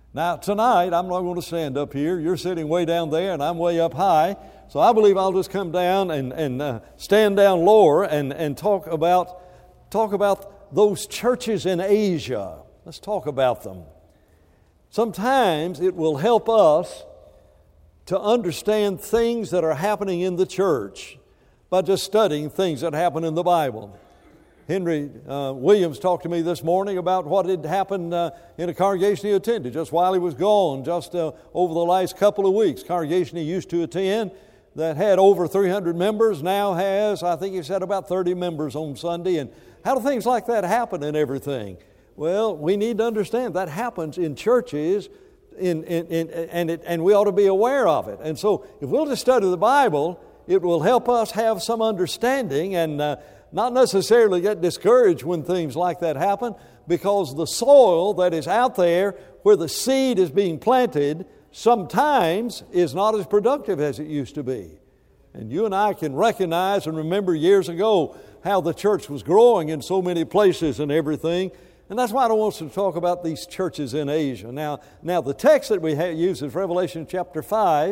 Now, tonight, I'm not going to stand up here. You're sitting way down there, and I'm way up high. So I believe I'll just come down and stand down lower and talk about those churches in Asia. Let's talk about them. Sometimes it will help us to understand things that are happening in the church by just studying things that happen in the Bible. Henry Williams talked to me this morning about what had happened in a congregation he attended just while he was gone, just over the last couple of weeks. Congregation he used to attend that had over 300 members now has, I think he said, about 30 members on Sunday. And how do things like that happen and everything? Well, we need to understand that happens in churches, and we ought to be aware of it. And so if we'll just study the Bible, it will help us have some understanding and not necessarily get discouraged when things like that happen, because the soil that is out there where the seed is being planted sometimes is not as productive as it used to be. And you and I can recognize and remember years ago how the church was growing in so many places and everything. And that's why I want us to talk about these churches in Asia. Now the text that we use is Revelation chapter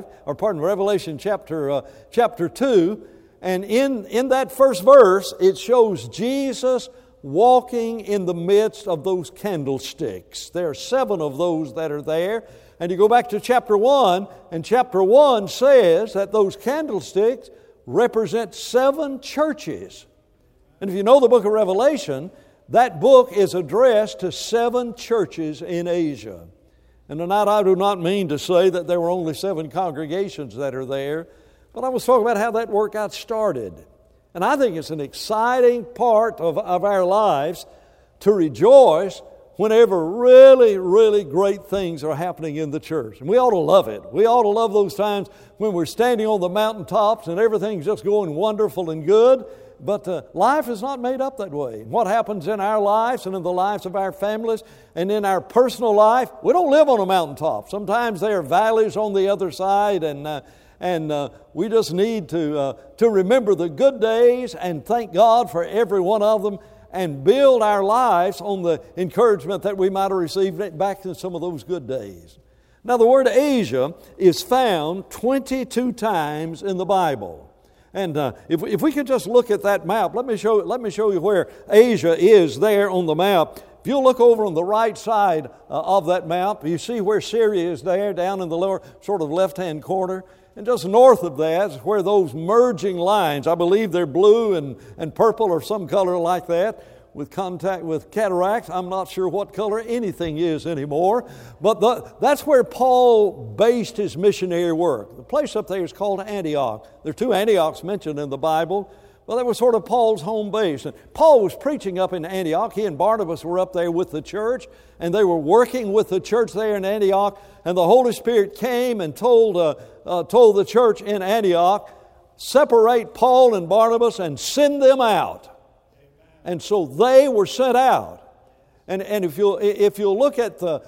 2. And in that first verse, it shows Jesus walking in the midst of those candlesticks. There are 7 of those that are there. And you go back to chapter 1, and chapter 1 says that those candlesticks represent 7 churches. And if you know the book of Revelation, that book is addressed to 7 churches in Asia. And tonight I do not mean to say that there were only 7 congregations that are there, but I was talking about how that work got started. And I think it's an exciting part of our lives to rejoice whenever really, really great things are happening in the church. And we ought to love it. We ought to love those times when we're standing on the mountaintops and everything's just going wonderful and good. But life is not made up that way. What happens in our lives and in the lives of our families and in our personal life, we don't live on a mountaintop. Sometimes there are valleys on the other side, and we just need to remember the good days and thank God for every one of them and build our lives on the encouragement that we might have received back in some of those good days. Now, the word Asia is found 22 times in the Bible. And if we could just look at that map, let me show you where Asia is there on the map. If you'll look over on the right side of that map, you see where Syria is there, down in the lower sort of left-hand corner. And just north of that is where those merging lines, I believe they're blue and purple or some color like that, with contact with cataracts. I'm not sure what color anything is anymore. But that's where Paul based his missionary work. The place up there is called Antioch. There are 2 Antiochs mentioned in the Bible. Well, that was sort of Paul's home base. And Paul was preaching up in Antioch. He and Barnabas were up there with the church, and they were working with the church there in Antioch. And the Holy Spirit came and told the church in Antioch, separate Paul and Barnabas and send them out. And so they were sent out. And if you'll look at the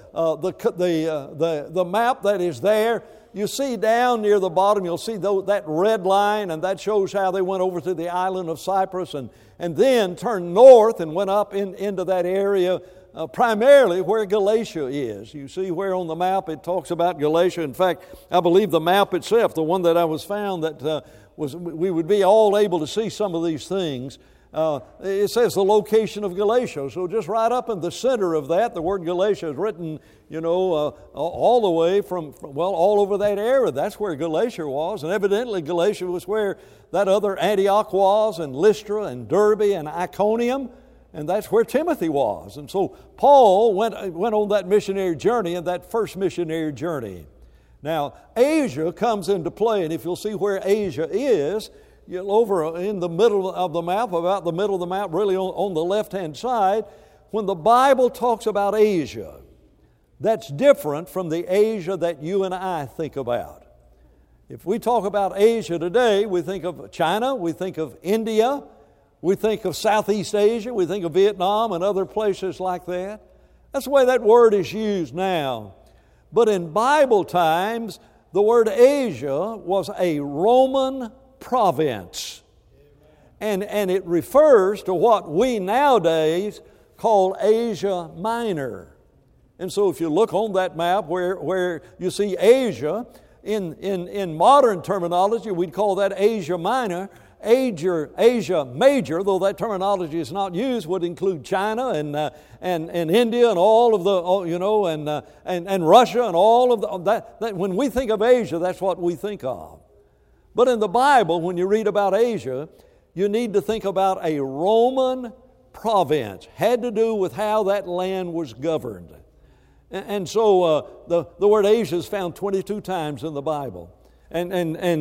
map that is there, you see down near the bottom, you'll see that red line, and that shows how they went over to the island of Cyprus and then turned north and went up into that area, primarily where Galatia is. You see where on the map it talks about Galatia. In fact, I believe the map itself, the one that I was found, that we would be all able to see some of these things. It says the location of Galatia. So just right up in the center of that, the word Galatia is written, all the way from all over that area. That's where Galatia was. And evidently Galatia was where that other Antioch was, and Lystra and Derbe and Iconium. And that's where Timothy was. And so Paul went on that missionary journey, and that first missionary journey. Now, Asia comes into play, and if you'll see where Asia is, over in the middle of the map, about the middle of the map, really on the left-hand side, when the Bible talks about Asia, that's different from the Asia that you and I think about. If we talk about Asia today, we think of China, we think of India, we think of Southeast Asia, we think of Vietnam and other places like that. That's the way that word is used now. But in Bible times, the word Asia was a Roman province. And it refers to what we nowadays call Asia Minor. And so if you look on that map where you see Asia, in modern terminology, we'd call that Asia Minor. Asia Major, though that terminology is not used, would include China and India and all of the, and Russia and all of that. When we think of Asia, that's what we think of. But in the Bible, when you read about Asia, you need to think about a Roman province. Had to do with how that land was governed. And so the word Asia is found 22 times in the Bible. And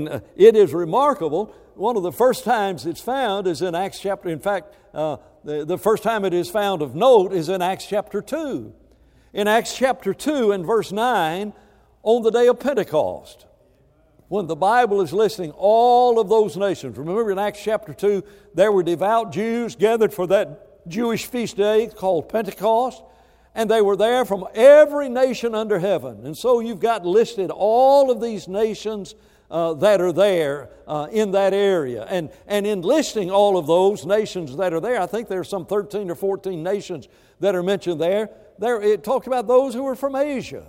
it is remarkable. One of the first times it's found is in Acts chapter. In fact, the first time it is found of note is in Acts chapter 2. In Acts chapter 2 and verse 9, on the day of Pentecost, when the Bible is listing all of those nations. Remember in Acts chapter 2, there were devout Jews gathered for that Jewish feast day called Pentecost. And they were there from every nation under heaven. And so you've got listed all of these nations that are there in that area. And in listing all of those nations that are there, I think there are some 13 or 14 nations that are mentioned there. It talked about those who were from Asia.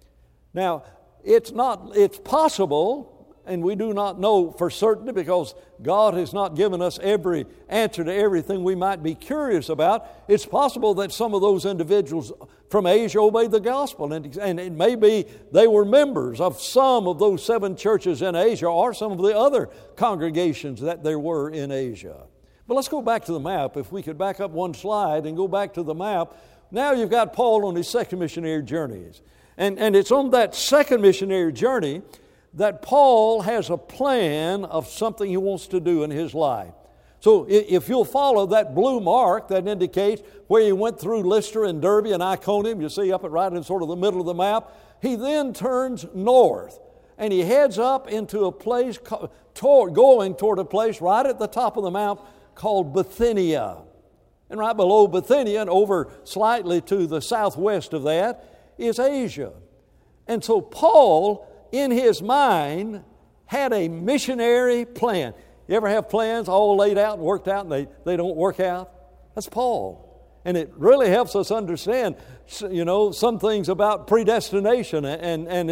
Now, it's possible, and we do not know for certain because God has not given us every answer to everything we might be curious about. It's possible that some of those individuals from Asia obeyed the gospel, and it may be they were members of some of those 7 churches in Asia or some of the other congregations that there were in Asia. But let's go back to the map. If we could back up one slide and go back to the map. Now you've got Paul on his second missionary journeys. And it's on that second missionary journey that Paul has a plan of something he wants to do in his life. So if you'll follow that blue mark that indicates where he went through Lystra and Derbe and Iconium, you see up right in sort of the middle of the map, he then turns north and he heads up into a place, going toward a place right at the top of the mount called Bithynia. And right below Bithynia and over slightly to the southwest of that is Asia. And so Paul, in his mind, had a missionary plan. You ever have plans all laid out and worked out and they don't work out? That's Paul. And it really helps us understand, some things about predestination and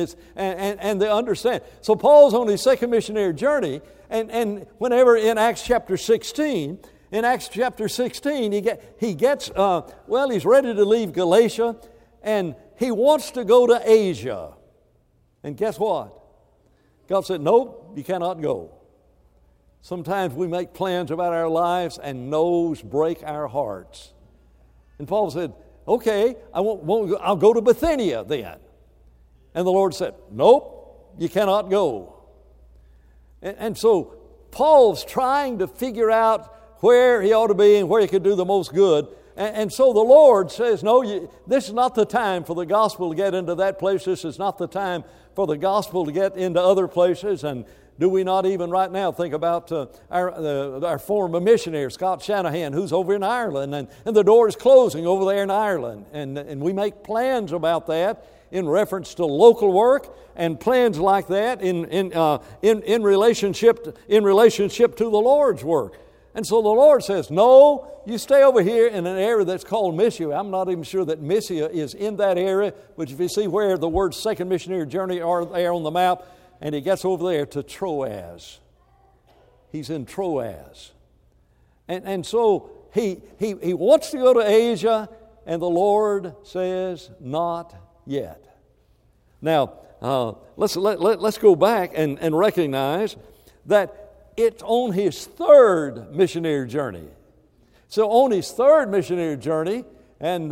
the understand. So Paul's on his second missionary journey, and whenever in Acts chapter 16, he gets, he's ready to leave Galatia, and he wants to go to Asia. And guess what? God said, nope, you cannot go. Sometimes we make plans about our lives and no's break our hearts. And Paul said, okay, I'll go to Bithynia then. And the Lord said, nope, you cannot go. And so Paul's trying to figure out where he ought to be and where he could do the most good. And so the Lord says, no, this is not the time for the gospel to get into that place. This is not the time for the gospel to get into other places. And do we not even right now think about our former missionary, Scott Shanahan, who's over in Ireland, and the door is closing over there in Ireland. And we make plans about that in reference to local work and plans like that in relationship to the Lord's work. And so the Lord says, no, you stay over here in an area that's called Mysia. I'm not even sure that Mysia is in that area, but if you see where the words second missionary journey are there on the map, and he gets over there to Troas. He's in Troas. And so he wants to go to Asia, and the Lord says, not yet. Now, let's go back and recognize that it's on his third missionary journey. So on his third missionary journey, and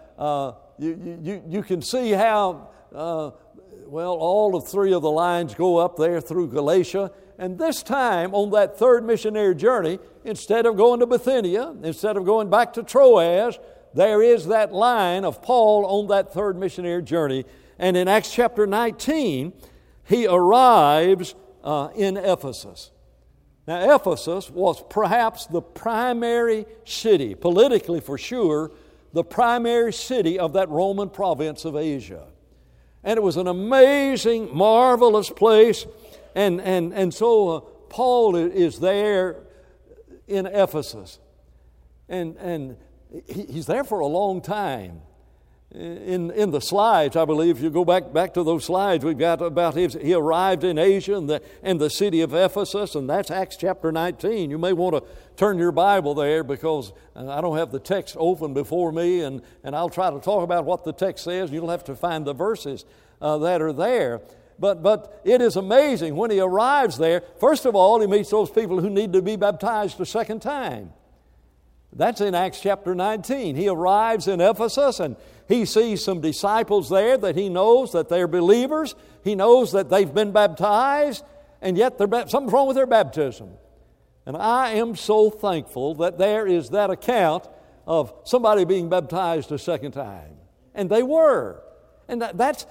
you can see how, all of 3 of the lines go up there through Galatia. And this time, on that third missionary journey, instead of going to Bithynia, instead of going back to Troas, there is that line of Paul on that third missionary journey. And in Acts chapter 19, he arrives in Ephesus. Now, Ephesus was perhaps the primary city, politically for sure, the primary city of that Roman province of Asia. And it was an amazing, marvelous place. And so Paul is there in Ephesus. And he's there for a long time. in the slides, I believe, if you go back to those slides, we've got about he arrived in Asia and the city of Ephesus, and that's Acts chapter 19. You may want to turn your Bible there because I don't have the text open before me, and I'll try to talk about what the text says. You'll have to find the verses that are there. But it is amazing when he arrives there. First of all, he meets those people who need to be baptized a second time. That's in Acts chapter 19. He arrives in Ephesus and he sees some disciples there that he knows that they're believers. He knows that they've been baptized, and yet something's wrong with their baptism. And I am so thankful that there is that account of somebody being baptized a second time. And they were. And that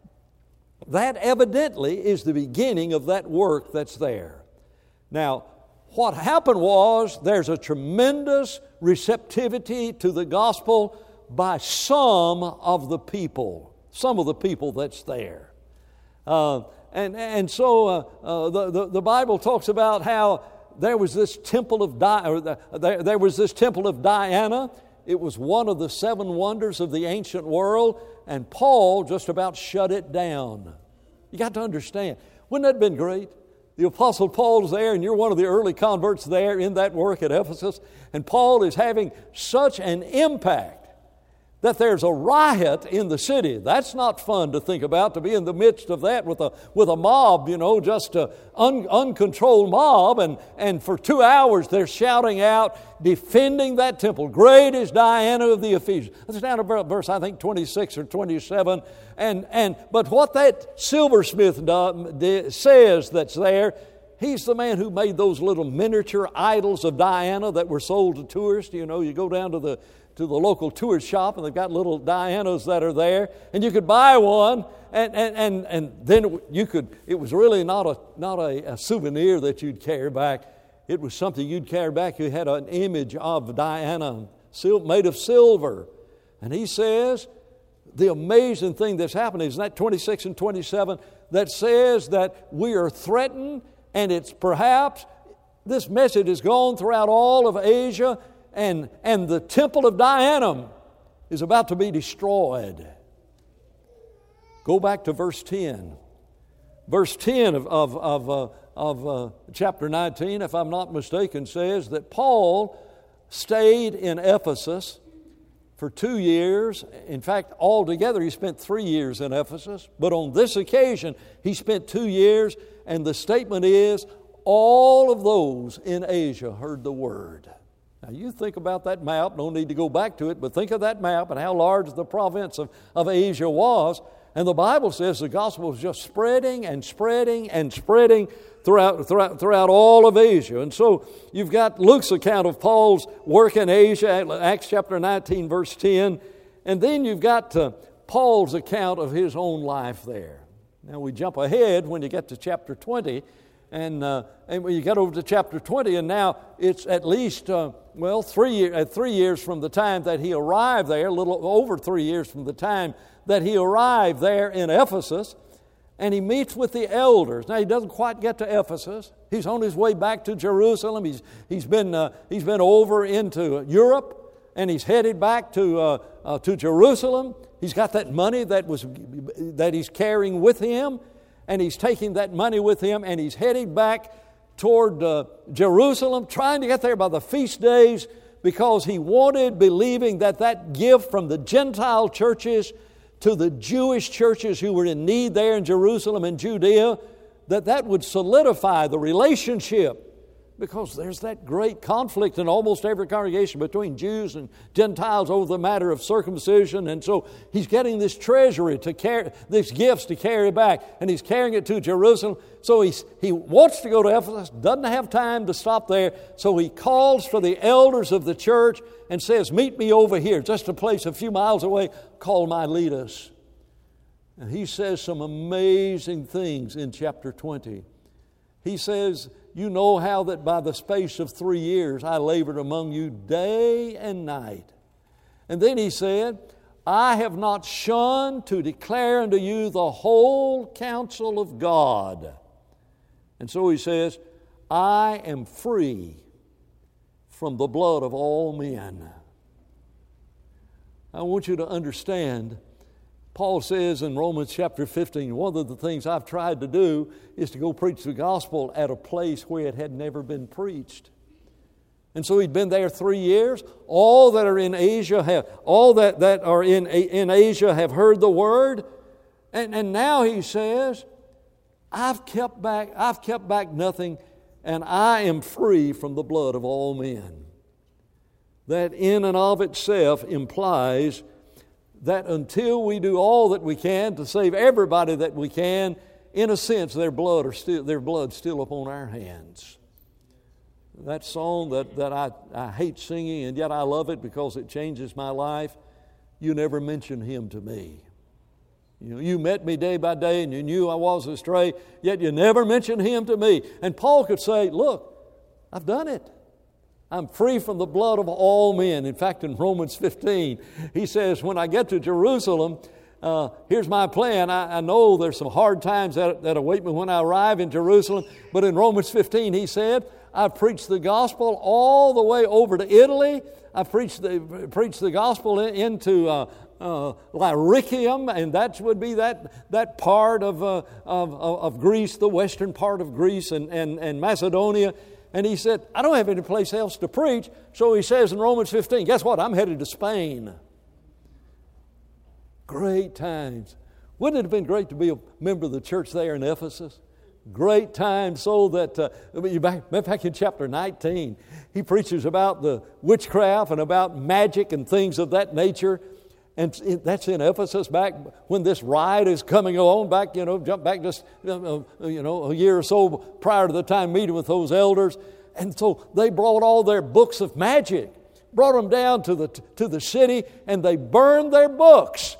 evidently is the beginning of that work that's there. Now, what happened was there's a tremendous receptivity to the gospel by some of the people that's there. And so the Bible talks about how there was this temple of there was this temple of Diana. It was one of the 7 wonders of the ancient world, and Paul just about shut it down. You got to understand. Wouldn't that have been great? The Apostle Paul's there, and you're one of the early converts there in that work at Ephesus, and Paul is having such an impact that there's a riot in the city. That's not fun to think about, to be in the midst of that with a mob, just an uncontrolled mob, and for 2 hours they're shouting out, defending that temple. Great is Diana of the Ephesians. That's down to verse, I think, 26 or 27. But what that silversmith says that's there, he's the man who made those little miniature idols of Diana that were sold to tourists. You go down to the local tourist shop, and they've got little Dianas that are there, and you could buy one, and then you could. It was really not a souvenir that you'd carry back. It was something you'd carry back. You had an image of Diana, made of silver, and he says the amazing thing that's happening is that 26 and 27 that says that we are threatened, and it's perhaps this message has gone throughout all of Asia. And the temple of Diana is about to be destroyed. Go back to verse 10. Verse 10 of chapter 19, if I'm not mistaken, says that Paul stayed in Ephesus for 2 years. In fact, altogether he spent 3 years in Ephesus. But on this occasion, he spent 2 years, and the statement is, all of those in Asia heard the word. Now, you think about that map, no need to go back to it, but think of that map and how large the province of Asia was. And the Bible says the gospel was just spreading and spreading and spreading throughout all of Asia. And so you've got Luke's account of Paul's work in Asia, Acts chapter 19, verse 10. And then you've got Paul's account of his own life there. Now we jump ahead when you get to chapter 20. And when you get over to chapter 20, and now it's at least, 3 years from the time that he arrived there, a little over 3 years from the time that he arrived there in Ephesus, and he meets with the elders. Now, he doesn't quite get to Ephesus. He's on his way back to Jerusalem. He's been over into Europe, and he's headed back to Jerusalem. He's got that money that he's carrying with him, and he's taking that money with him, and he's heading back toward Jerusalem, trying to get there by the feast days, because he wanted, believing that gift from the Gentile churches to the Jewish churches who were in need there in Jerusalem and Judea, that would solidify the relationship. Because there's that great conflict in almost every congregation between Jews and Gentiles over the matter of circumcision. And so he's getting this treasury to carry, these gifts to carry back, and he's carrying it to Jerusalem. So he wants to go to Ephesus, doesn't have time to stop there. So he calls for the elders of the church and says, meet me over here, just a place a few miles away called Miletus. And he says some amazing things in chapter 20. He says, you know how that by the space of 3 years I labored among you day and night. And then he said, I have not shunned to declare unto you the whole counsel of God. And so he says, I am free from the blood of all men. I want you to understand, Paul says in Romans chapter 15, one of the things I've tried to do is to go preach the gospel at a place where it had never been preached. And so he'd been there 3 years. All that are in Asia have heard the word. And now he says, I've kept back nothing, and I am free from the blood of all men. That in and of itself implies that until we do all that we can to save everybody that we can, in a sense, their blood's still upon our hands. That song that I hate singing, and yet I love it because it changes my life. You never mention him to me. You met me day by day and you knew I was astray, yet you never mentioned him to me. And Paul could say, look, I've done it. I'm free from the blood of all men. In fact, in Romans 15, he says, when I get to Jerusalem, here's my plan. I know there's some hard times that await me when I arrive in Jerusalem. But in Romans 15, he said, I've preached the gospel all the way over to Italy. I've preached the gospel into Illyricum, and that would be that part of Greece, the western part of Greece and Macedonia. And he said, I don't have any place else to preach. So he says in Romans 15, guess what? I'm headed to Spain. Great times. Wouldn't it have been great to be a member of the church there in Ephesus? Great time, so that back in chapter 19, he preaches about the witchcraft and about magic and things of that nature. And that's in Ephesus back when this riot is coming on, jump back just, a year or so prior to the time meeting with those elders. And so they brought all their books of magic, brought them down to the city, and they burned their books.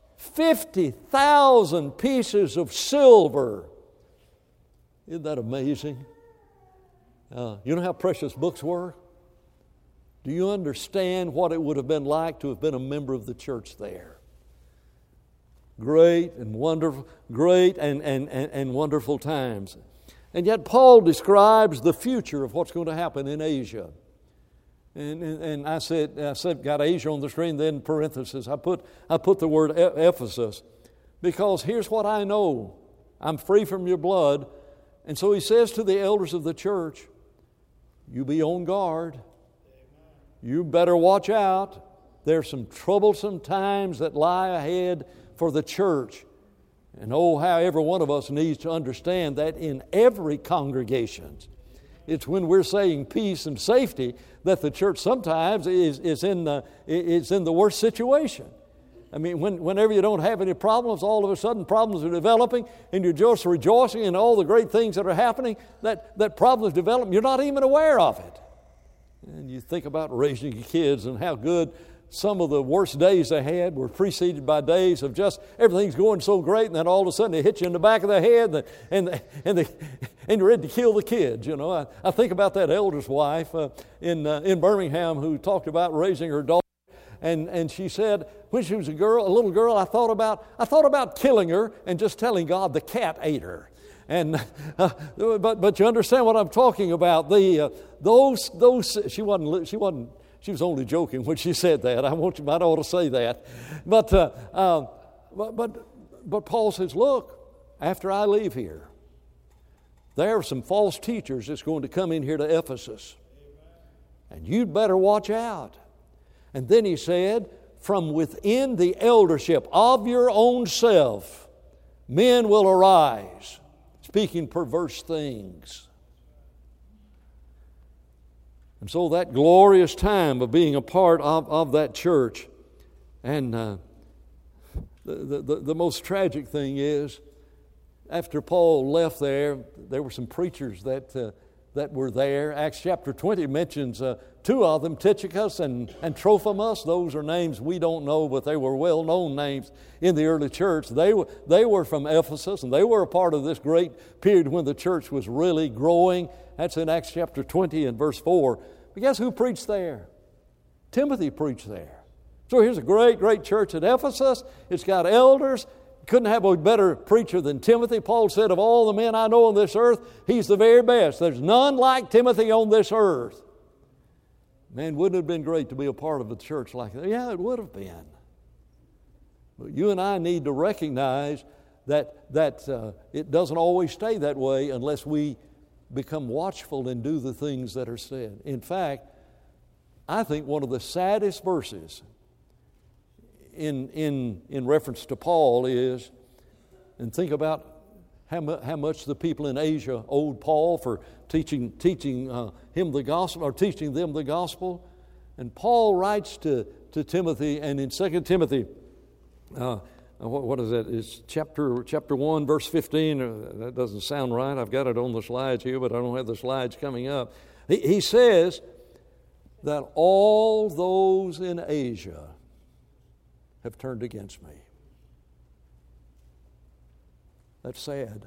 50,000 pieces of silver. Isn't that amazing? You know how precious books were? Do you understand what it would have been like to have been a member of the church there? Great and wonderful times. And yet Paul describes the future of what's going to happen in Asia. And I said, got Asia on the screen, then parenthesis. I put the word Ephesus, because here's what I know. I'm free from your blood. And so he says to the elders of the church, you be on guard. You better watch out. There's some troublesome times that lie ahead for the church. And how every one of us needs to understand that in every congregation, it's when we're saying peace and safety that the church sometimes is in the worst situation. I mean, whenever you don't have any problems, all of a sudden problems are developing, and you're just rejoicing in all the great things that are happening, that problems develop, you're not even aware of it. And you think about raising your kids and how good some of the worst days they had were preceded by days of just everything's going so great, and then all of a sudden they hit you in the back of the head and you're ready to kill the kids. I think about that elder's wife in Birmingham who talked about raising her daughter, and she said when she was a little girl, I thought about killing her and just telling God the cat ate her. And but you understand what I'm talking about. Those she was only joking when she said that. I ought to say that. But Paul says, look, after I leave here, there are some false teachers that's going to come in here to Ephesus, and you'd better watch out. And then he said, from within the eldership of your own self, men will arise, speaking perverse things. And so that glorious time of being a part of that church, and the most tragic thing is, after Paul left there were some preachers that were there. Acts chapter 20 mentions two of them, Tychicus and Trophimus. Those are names we don't know, but they were well-known names in the early church. They were from Ephesus, and they were a part of this great period when the church was really growing. That's in Acts chapter 20 and verse 4. But guess who preached there? Timothy preached there. So here's a great, great church at Ephesus. It's got elders. Couldn't have a better preacher than Timothy. Paul said, of all the men I know on this earth, he's the very best. There's none like Timothy on this earth. Man, wouldn't it have been great to be a part of a church like that? Yeah, it would have been. You and I need to recognize that it doesn't always stay that way unless we become watchful and do the things that are said. In fact, I think one of the saddest verses in reference to Paul is, and think about how much the people in Asia owed Paul for teaching him the gospel, or teaching them the gospel. And Paul writes to Timothy, and in 2 Timothy, what is that? It's chapter 1, verse 15. That doesn't sound right. I've got it on the slides here, but I don't have the slides coming up. He says that all those in Asia have turned against me. That's sad.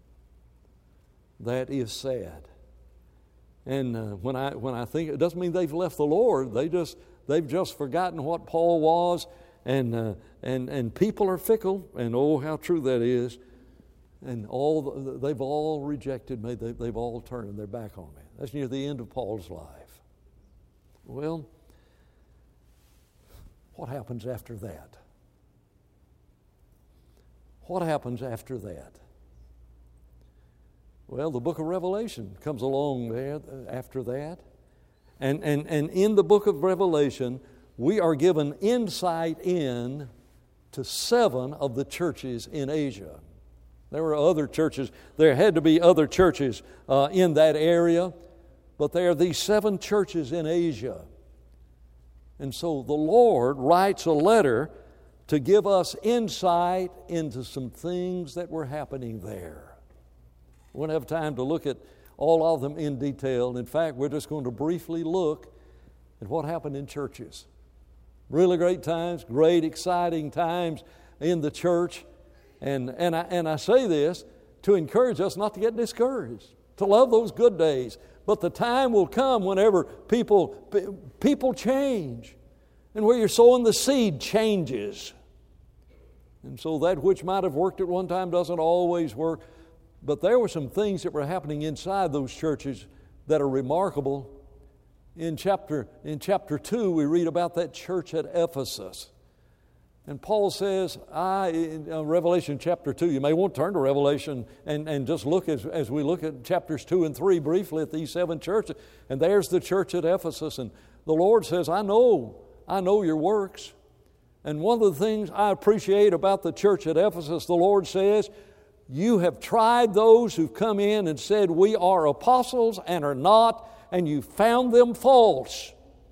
That is sad. And when I think, it doesn't mean they've left the Lord. They've just forgotten what Paul was. And people are fickle, and oh, how true that is. And they've all rejected me. They've all turned their back on me. That's near the end of Paul's life. Well, what happens after that? What happens after that? Well, the book of Revelation comes along there after that. And in the book of Revelation, we are given insight in to 7 of the churches in Asia. There were other churches. There had to be other churches in that area. But there are these 7 churches in Asia. And so the Lord writes a letter to give us insight into some things that were happening there. We won't have time to look at all of them in detail. In fact, we're just going to briefly look at what happened in churches. Really great times, great exciting times in the church. And I say this to encourage us not to get discouraged, to love those good days. But the time will come whenever people change. And where you're sowing the seed changes. And so that which might have worked at one time doesn't always work. But there were some things that were happening inside those churches that are remarkable. In chapter 2, we read about that church at Ephesus. And Paul says, in Revelation chapter 2, you may want to turn to Revelation and just look as we look at chapters 2 and 3 briefly at these 7 churches. And there's the church at Ephesus. And the Lord says, I know your works. And one of the things I appreciate about the church at Ephesus, the Lord says, you have tried those who've come in and said, we are apostles and are not, and you found them false.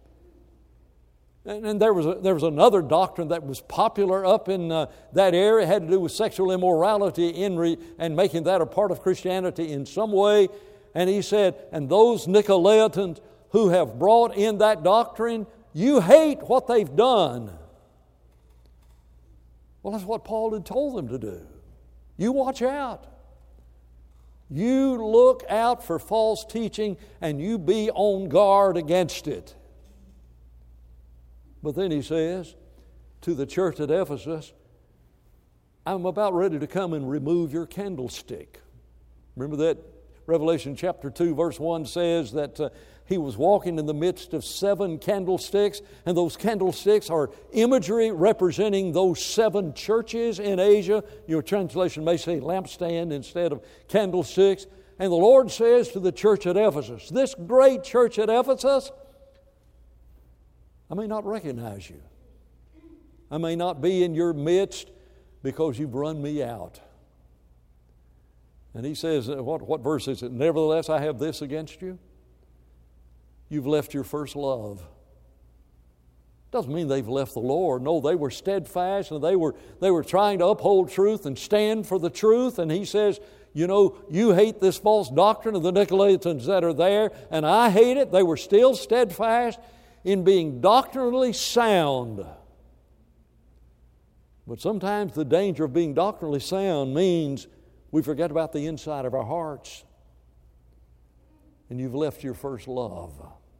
And there was another doctrine that was popular up in that area. It had to do with sexual immorality and making that a part of Christianity in some way. And he said, and those Nicolaitans who have brought in that doctrine, you hate what they've done. Well, that's what Paul had told them to do. You watch out. You look out for false teaching and you be on guard against it. But then he says to the church at Ephesus, I'm about ready to come and remove your candlestick. Remember that Revelation chapter 2 verse 1 says that he was walking in the midst of 7 candlesticks, and those candlesticks are imagery representing those 7 churches in Asia. Your translation may say lampstand instead of candlesticks. And the Lord says to the church at Ephesus, this great church at Ephesus, I may not recognize you. I may not be in your midst because you've run me out. And he says, what verse is it? Nevertheless, I have this against you. You've left your first love. Doesn't mean they've left the Lord. No, they were steadfast and they were trying to uphold truth and stand for the truth. And he says, you hate this false doctrine of the Nicolaitans that are there, and I hate it. They were still steadfast in being doctrinally sound. But sometimes the danger of being doctrinally sound means we forget about the inside of our hearts. And you've left your first love.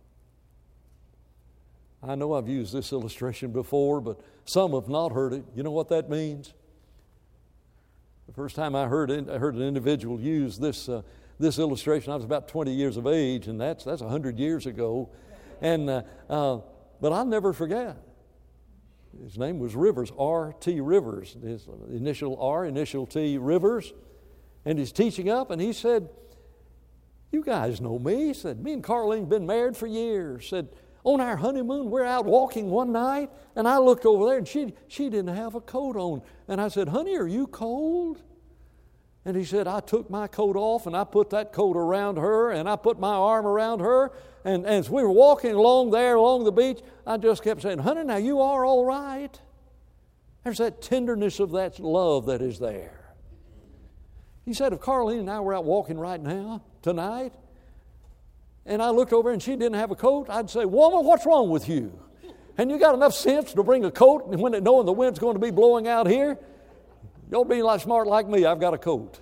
I know I've used this illustration before, but some have not heard it. You know what that means? The first time I heard an individual use this illustration, I was about 20 years of age, and that's 100 years ago. And but I'll never forget. His name was Rivers, R.T. Rivers. His initial R, initial T, Rivers. And he's teaching up, and he said, you guys know me. He said, me and Carlene been married for years. Said, on our honeymoon, we're out walking one night, and I looked over there, and she didn't have a coat on. And I said, honey, are you cold? And he said, I took my coat off, and I put that coat around her, and I put my arm around her. And as we were walking along the beach, I just kept saying, honey, now you are all right. There's that tenderness of that love that is there. He said, if Carlene and I were out walking right now, tonight, and I looked over and she didn't have a coat, I'd say, woman, what's wrong with you? And you got enough sense to bring a coat and when knowing the wind's going to be blowing out here? Y'all being like smart like me, I've got a coat.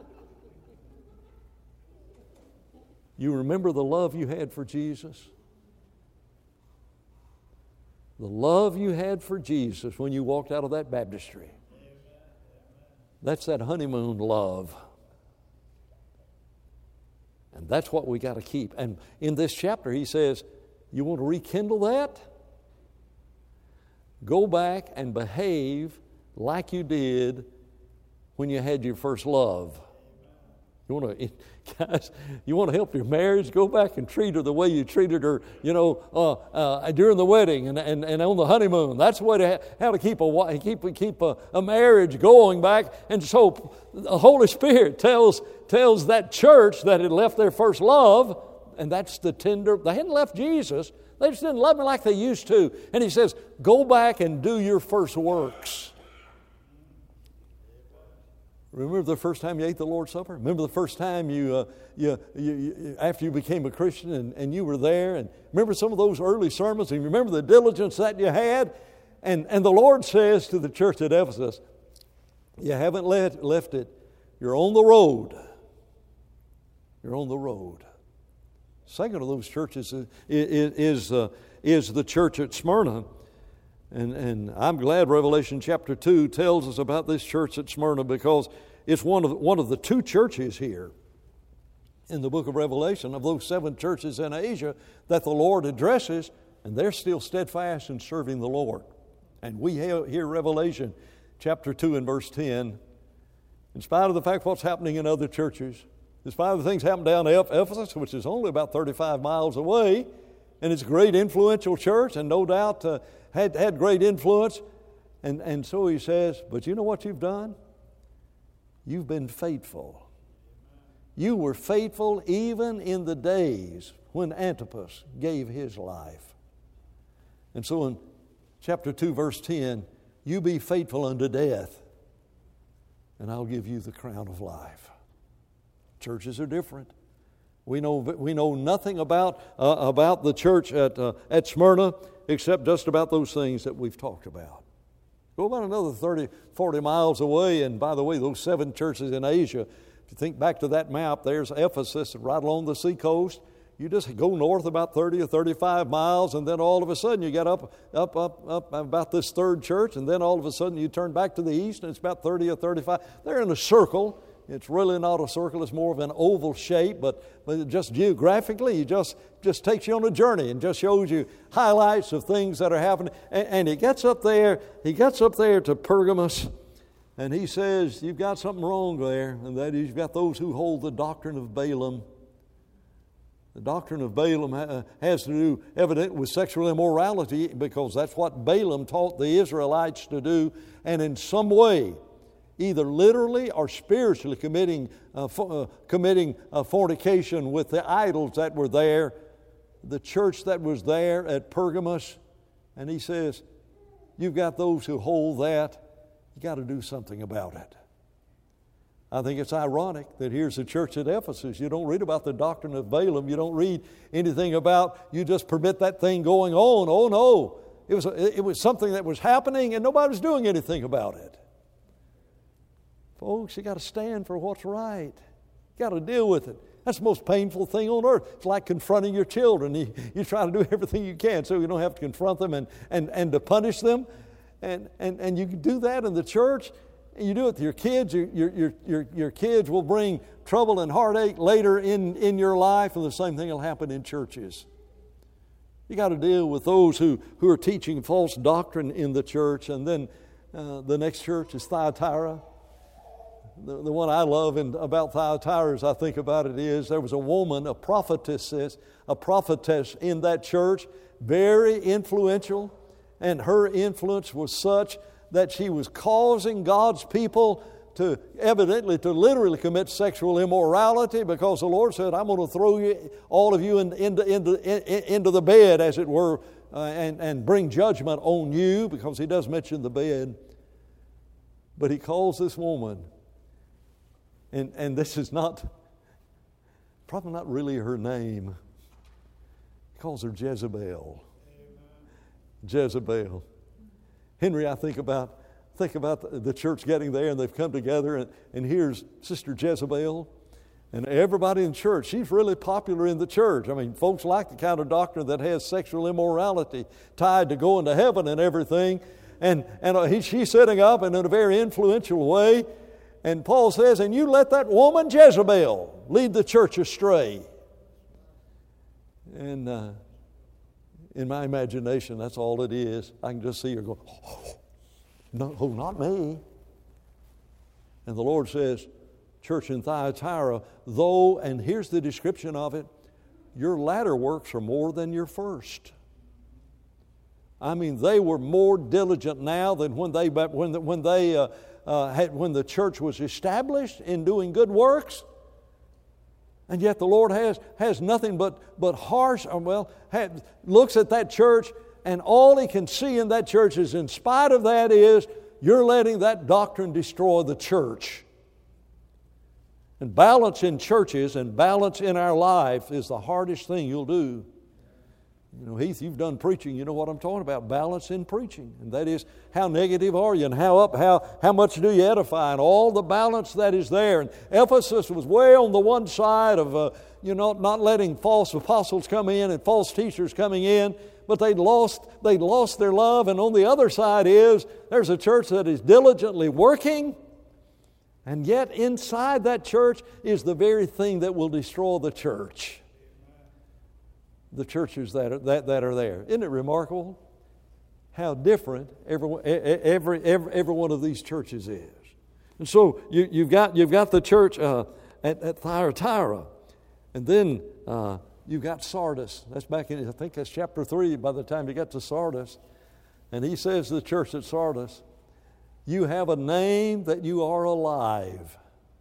You remember the love you had for Jesus? The love you had for Jesus when you walked out of that baptistry. That's that honeymoon love. And that's what we got to keep. And in this chapter he says, you want to rekindle that? Go back and behave like you did when you had your first love. Guys, you want to help your marriage? Go back and treat her the way you treated her, during the wedding and on the honeymoon. That's the way to how to keep a marriage going back. And so the Holy Spirit tells that church that had left their first love, and that's the tender. They hadn't left Jesus. They just didn't love Him like they used to. And He says, go back and do your first works. Remember the first time you ate the Lord's Supper? Remember the first time you after you became a Christian and you were there? And remember some of those early sermons? And remember the diligence that you had? And the Lord says to the church at Ephesus, you haven't left it. You're on the road. You're on the road. Second of those churches is the church at Smyrna. And I'm glad Revelation chapter 2 tells us about this church at Smyrna, because it's one of the two churches here in the book of Revelation of those 7 churches in Asia that the Lord addresses, and they're still steadfast in serving the Lord. And we hear Revelation chapter 2 and verse 10, in spite of the fact what's happening in other churches, in spite of the things happening down at Ephesus, which is only about 35 miles away, and it's a great influential church, and no doubt had great influence. And so he says, but you know what you've done? You've been faithful. You were faithful even in the days when Antipas gave his life. And so in chapter 2, verse 10, you be faithful unto death, and I'll give you the crown of life. Churches are different. We know nothing about the church at Smyrna except just about those things that we've talked about. Go about another 30, 40 miles away, and by the way, those 7 churches in Asia, if you think back to that map, there's Ephesus right along the seacoast. You just go north about 30 or 35 miles, and then all of a sudden you get up about this third church, and then all of a sudden you turn back to the east, and it's about 30 or 35. They're in a circle. It's really not a circle, it's more of an oval shape, but just geographically, it just takes you on a journey and just shows you highlights of things that are happening. And he gets up there to Pergamos, and he says, you've got something wrong there, and that is you've got those who hold the doctrine of Balaam. The doctrine of Balaam has to do, evidently, with sexual immorality, because that's what Balaam taught the Israelites to do, and in some way, either literally or spiritually committing fornication with the idols that were there, the church that was there at Pergamos. And he says, you've got those who hold that. You got to do something about it. I think it's ironic that here's the church at Ephesus. You don't read about the doctrine of Balaam. You don't read anything about, you just permit that thing going on. Oh no, it was something that was happening and nobody was doing anything about it. Folks, you got to stand for what's right. You got to deal with it. That's the most painful thing on earth. It's like confronting your children. You try to do everything you can so you don't have to confront them and to punish them. And you can do that in the church. And you do it to your kids. Your kids will bring trouble and heartache later in your life, and the same thing will happen in churches. You got to deal with those who are teaching false doctrine in the church. And then the next church is Thyatira. The one I love about Thyatira, as I think about it, is there was a woman, a prophetess in that church, very influential, and her influence was such that she was causing God's people to literally commit sexual immorality, because the Lord said, I'm going to throw you, all of you into the bed, as it were, and bring judgment on you, because He does mention the bed. But He calls this woman, and this is probably not really her name. He calls her Jezebel. Jezebel. Henry, I think about the church getting there, and they've come together, and here's Sister Jezebel, and everybody in church, she's really popular in the church. I mean, folks like the kind of doctrine that has sexual immorality tied to going to heaven and everything, and she's sitting up and in a very influential way, and Paul says, and you let that woman Jezebel lead the church astray. And in my imagination, that's all it is. I can just see her go, no, not me. And the Lord says, church in Thyatira, though, and here's the description of it, your latter works are more than your first. I mean, they were more diligent now than when the church was established in doing good works. And yet the Lord has nothing but harsh, looks at that church, and all He can see in that church is, in spite of that, is you're letting that doctrine destroy the church. And balance in churches and balance in our life is the hardest thing you'll do. You know, Heath, you've done preaching. You know what I'm talking about, balance in preaching. And that is, how negative are you, and how much do you edify, and all the balance that is there. And Ephesus was way on the one side of, not letting false apostles come in and false teachers coming in, but they'd lost their love. And on the other side there's a church that is diligently working, and yet inside that church is the very thing that will destroy the church. The churches that are there. Isn't it remarkable how different every one of these churches is? And so you've got the church at Thyatira, and then you've got Sardis. That's back in, I think that's chapter 3 by the time you get to Sardis. And he says to the church at Sardis, you have a name that you are alive.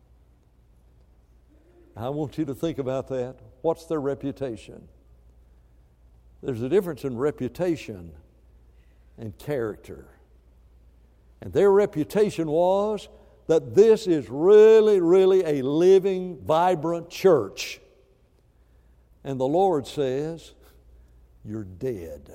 I want you to think about that. What's their reputation? There's a difference in reputation and character. And their reputation was that this is really, really a living, vibrant church. And the Lord says, you're dead.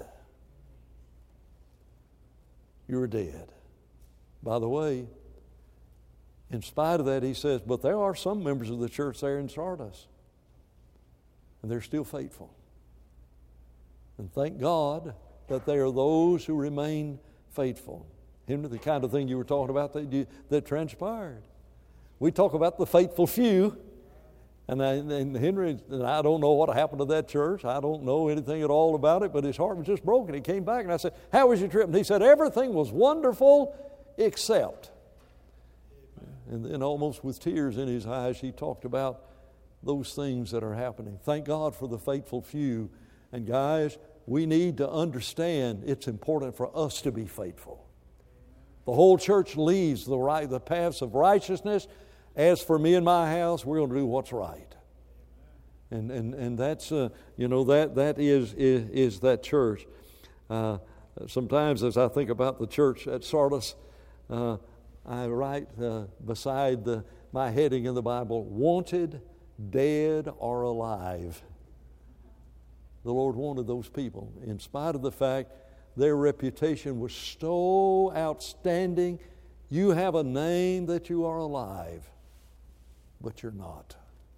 You're dead. By the way, in spite of that, He says, but there are some members of the church there in Sardis, and they're still faithful. And thank God that there are those who remain faithful. Henry, the kind of thing you were talking about that transpired. We talk about the faithful few, and Henry, I don't know what happened to that church. I don't know anything at all about it, but his heart was just broken. He came back and I said, how was your trip? And he said, everything was wonderful except. And then almost with tears in his eyes, he talked about those things that are happening. Thank God for the faithful few. And guys, we need to understand it's important for us to be faithful. The whole church leads the paths of righteousness. As for me and my house, we're going to do what's right. And that's that is that church. Sometimes as I think about the church at Sardis, I write beside my heading in the Bible, wanted, dead, or alive. The Lord wanted those people, in spite of the fact their reputation was so outstanding. You have a name that you are alive, but you're not.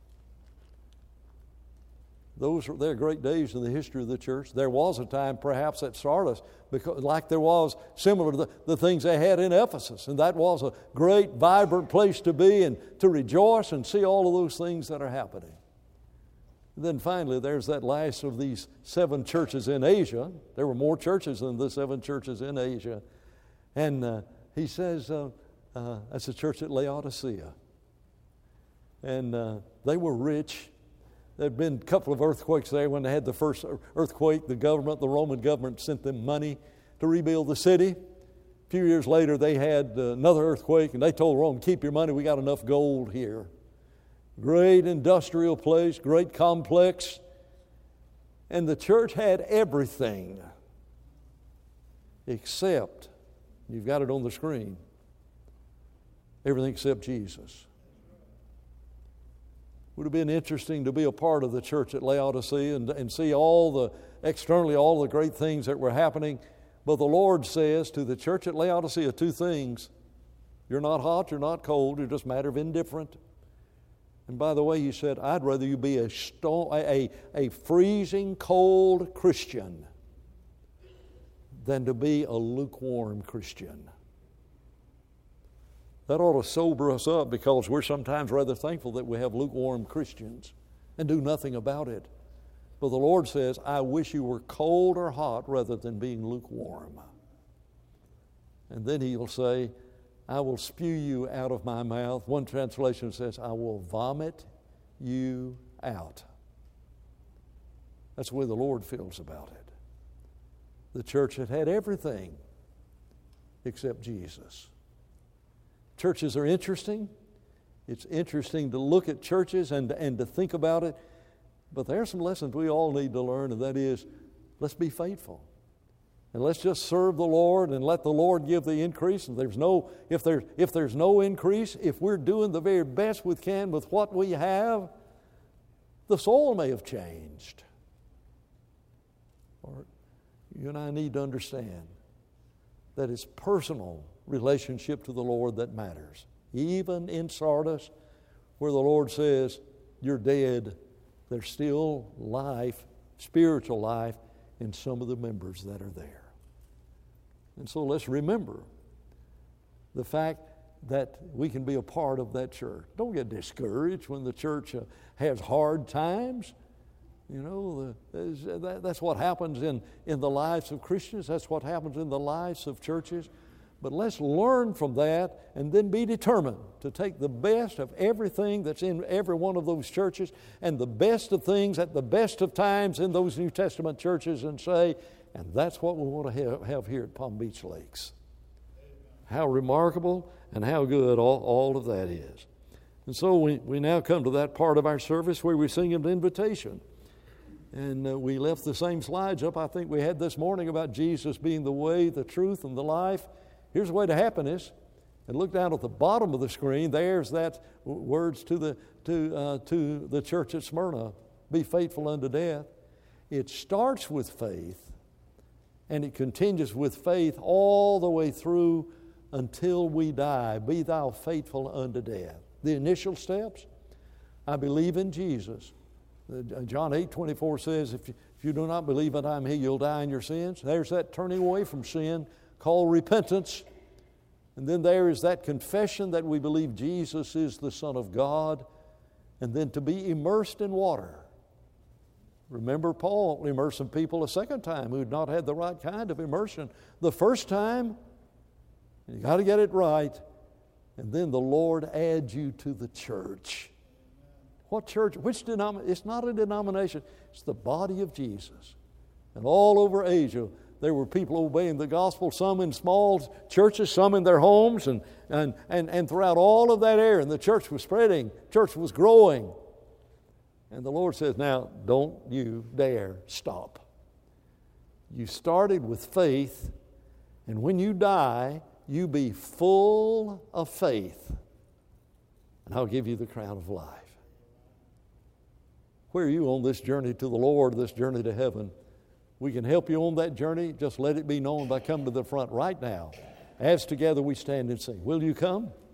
There are great days in the history of the church. There was a time perhaps at Sardis, like there was similar to the things they had in Ephesus, and that was a great, vibrant place to be and to rejoice and see all of those things that are happening. And then finally, there's that last of these 7 churches in Asia. There were more churches than the 7 churches in Asia. And he says, that's a church at Laodicea. And they were rich. There had been a couple of earthquakes there. When they had the first earthquake, the Roman government sent them money to rebuild the city. A few years later, they had another earthquake, and they told Rome, keep your money, we got enough gold here. Great industrial place, great complex. And the church had everything except, you've got it on the screen, everything except Jesus. Would have been interesting to be a part of the church at Laodicea and see externally all the great things that were happening. But the Lord says to the church at Laodicea 2 things. You're not hot, you're not cold, you're just a matter of indifferent. And by the way, He said, I'd rather you be a freezing cold Christian than to be a lukewarm Christian. That ought to sober us up, because we're sometimes rather thankful that we have lukewarm Christians and do nothing about it. But the Lord says, I wish you were cold or hot rather than being lukewarm. And then He'll say, I will spew you out of my mouth. One translation says, I will vomit you out. That's the way the Lord feels about it. The church had everything except Jesus. Churches are interesting. It's interesting to look at churches and to think about it. But there are some lessons we all need to learn, and that is, let's be faithful. And let's just serve the Lord and let the Lord give the increase. And if there's no increase, if we're doing the very best we can with what we have, the soil may have changed. Or you and I need to understand that it's personal relationship to the Lord that matters. Even in Sardis, where the Lord says, you're dead, there's still life, spiritual life, in some of the members that are there. And so let's remember the fact that we can be a part of that church. Don't get discouraged when the church has hard times. You know, that's what happens in the lives of Christians. That's what happens in the lives of churches. But let's learn from that and then be determined to take the best of everything that's in every one of those churches and the best of things at the best of times in those New Testament churches and say, and that's what we want to have here at Palm Beach Lakes. How remarkable and how good all of that is. And so we now come to that part of our service where we sing an invitation. And we left the same slides up I think we had this morning about Jesus being the way, the truth, and the life. Here's the way to happiness. And look down at the bottom of the screen. There's that words to the church at Smyrna. Be faithful unto death. It starts with faith, and it continues with faith all the way through until we die. Be thou faithful unto death. The initial steps, I believe in Jesus. John 8:24 says, if you do not believe that I'm He, you'll die in your sins. There's that turning away from sin called repentance. And then there is that confession that we believe Jesus is the Son of God. And then to be immersed in water. Remember, Paul immersed some people a second time who had not had the right kind of immersion. The first time, you got to get it right. And then the Lord adds you to the church. What church? Which denomination? It's not a denomination. It's the body of Jesus. And all over Asia, there were people obeying the gospel, some in small churches, some in their homes, and throughout all of that area. And the church was spreading. Church was growing. And the Lord says, now, don't you dare stop. You started with faith, and when you die, you be full of faith, and I'll give you the crown of life. Where are you on this journey to the Lord, this journey to heaven? We can help you on that journey. Just let it be known by coming to the front right now. As together we stand and sing. Will you come?